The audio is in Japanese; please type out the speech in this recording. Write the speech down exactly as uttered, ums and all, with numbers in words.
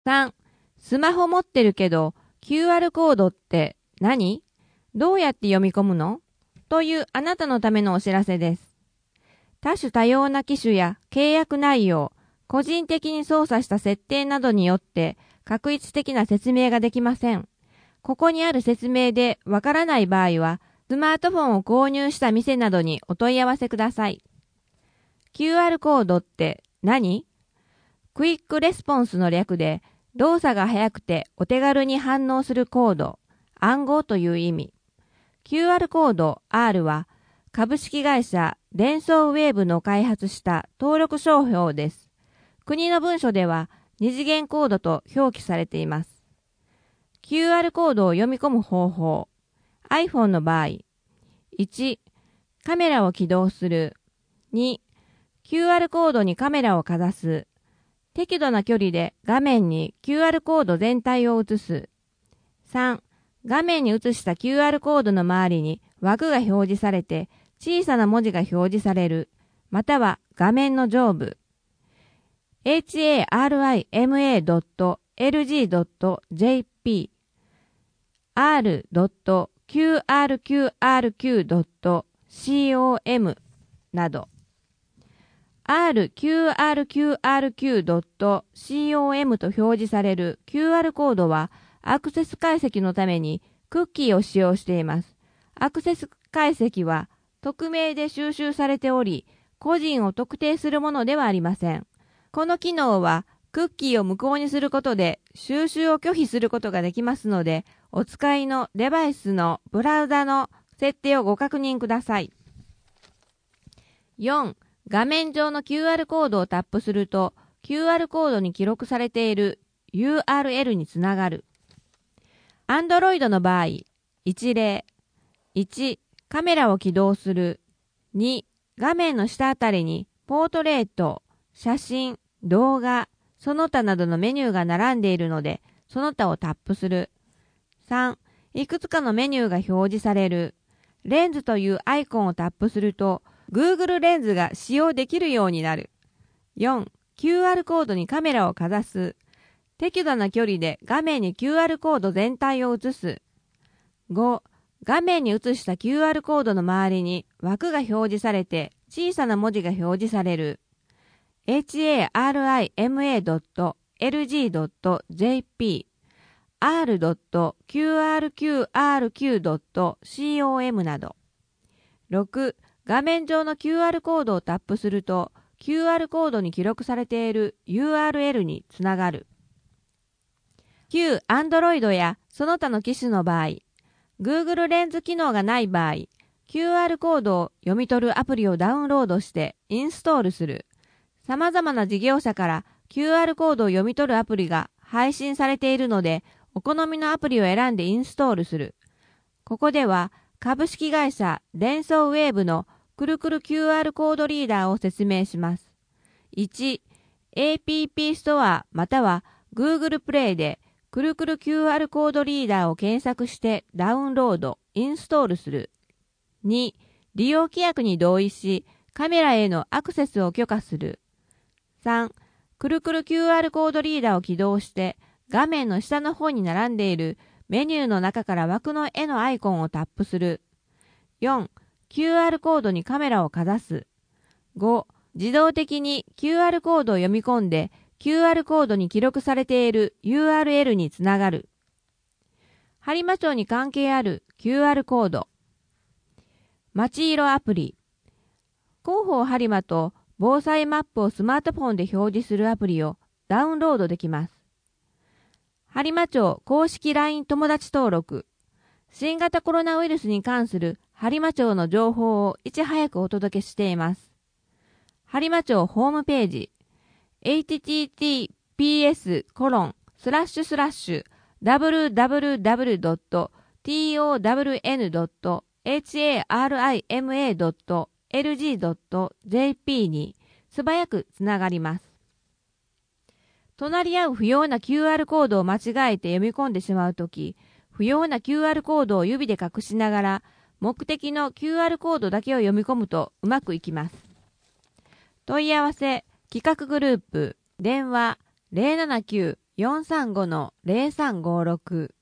さん、スマホ持ってるけど キューアール コードって何？どうやって読み込むの？というあなたのためのお知らせです。多種多様な機種や契約内容、個人的に操作した設定などによって確一的な説明ができません。ここにある説明でわからない場合は、スマートフォンを購入した店などにお問い合わせください。キューアール コードって何？クイックレスポンスの略で、動作が速くてお手軽に反応するコード、暗号という意味。キューアール コード R は株式会社デンソーウェーブの開発した登録商標です。国の文書では二次元コードと表記されています。キューアール コードを読み込む方法。iPhone の場合。いち、カメラを起動する。に、キューアール コードにカメラをかざす。適度な距離で画面に キューアール コード全体を映す。さん、画面に映した キューアール コードの周りに枠が表示されて小さな文字が表示される。または画面の上部。harima.lg.jp r.qrqrq.com など アールキューアールキューアールキュードットコム と表示される キューアール コードはアクセス解析のためにクッキーを使用しています。アクセス解析は匿名で収集されており、個人を特定するものではありません。この機能はクッキーを無効にすることで収集を拒否することができますので、お使いのデバイスのブラウザの設定をご確認ください。よん、画面上の キューアール コードをタップすると、キューアール コードに記録されている ユーアールエル につながる。Android の場合、一例。いち、カメラを起動する。に、画面の下あたりにポートレート、写真、動画、その他などのメニューが並んでいるので、その他をタップする。さん、いくつかのメニューが表示される。レンズというアイコンをタップすると、Google レンズが使用できるようになる。よん、キューアール コードにカメラをかざす。適度な距離で画面に キューアール コード全体を映す。ご、画面に映した キューアール コードの周りに枠が表示されて小さな文字が表示される。harima.lg.jp r.qrqrq.com など。ろく、画面上の キューアール コードをタップすると キューアール コードに記録されている ユーアールエル につながる。旧 Android やその他の機種の場合、Google レンズ機能がない場合、キューアール コードを読み取るアプリをダウンロードしてインストールする。様々な事業者から キューアール コードを読み取るアプリが配信されているので、お好みのアプリを選んでインストールする。ここでは株式会社デンソーウェーブのくるくる キューアール コードリーダーを説明します。いち、エーピーピー ストアまたは Google プレイでくるくる キューアール コードリーダーを検索してダウンロード、インストールする。に、利用規約に同意し、カメラへのアクセスを許可する。さん、くるくる キューアール コードリーダーを起動して、画面の下の方に並んでいるメニューの中から枠の絵のアイコンをタップする。よん、キューアール コードにカメラをかざす。ご、自動的に キューアール コードを読み込んで、キューアール コードに記録されている ユーアールエル につながる。播磨町に関係ある キューアール コード。街色アプリ。広報播磨と防災マップをスマートフォンで表示するアプリをダウンロードできます。播磨町公式 ライン 友達登録。新型コロナウイルスに関する播磨町の情報をいち早くお届けしています。播磨町ホームページ。エイチティーティーピーエスコロンスラッシュスラッシュダブリューダブリューダブリュードットトワンドットエイアールアイエムエードットエルジードットジェーピー に素早くつながります。隣り合う不要な キューアール コードを間違えて読み込んでしまうとき、不要な キューアール コードを指で隠しながら、目的の キューアール コードだけを読み込むとうまくいきます。問い合わせ、企画グループ、電話 ゼロななきゅうよんさんごのゼロさんごろく